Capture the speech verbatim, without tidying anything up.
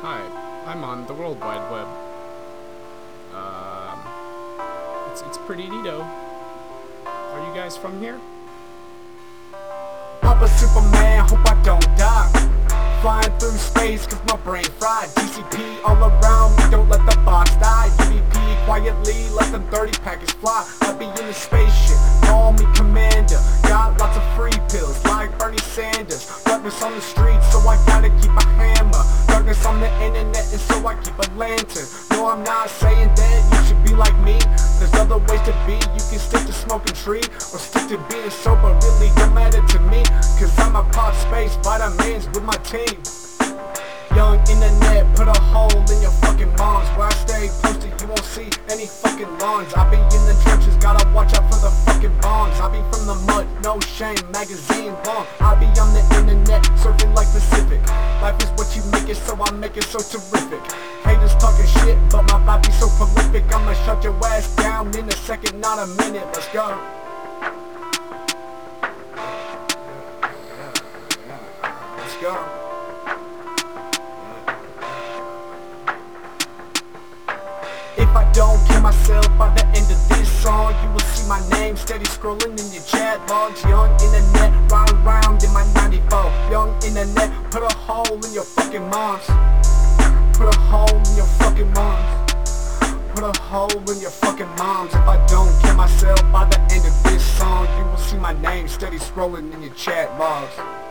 Hi, I'm on the World Wide Web. Um, it's it's pretty neato. Are you guys from here? Papa Superman, hope I don't die. Flying through space cause my brain fried. G C P all around me, don't let the box die. U D P quietly, let them dirty packets fly. I be in the spaceship, call me commander. Got lots of free pills, like Bernie Sanders. Darkness on the streets, so I gotta keep a hammer. Darkness on the internet, and so I keep a lantern. No, I'm not saying that you should be like me. There's other ways to be, you can stick to smoking tree or stick to being sober, really don't matter to me. Cause I'm a pop space vitamins with my team. Young internet, put a hole in your fucking moms. Where I stay posted, you won't see any fucking lawns. I be in the trenches, gotta watch out for the fucking bombs. I be from the mud, no shame, magazine bomb. I be on the internet, surfing like Pacific. Life is what you make it, so I make it so terrific. Haters talking shit, but my vibe be so prolific. I'ma shut your ass down in a second, not a minute. Let's go. Let's go. If I don't kill myself by the end of this song, you will see my name steady scrolling in your chat logs. Young internet, ride around in my ninety-four. Young internet, put a hole in your fucking moms. Put a hole in your fucking moms. Put a hole in your fucking moms. If I don't kill myself by the end of this song, you will see my name steady scrolling in your chat logs.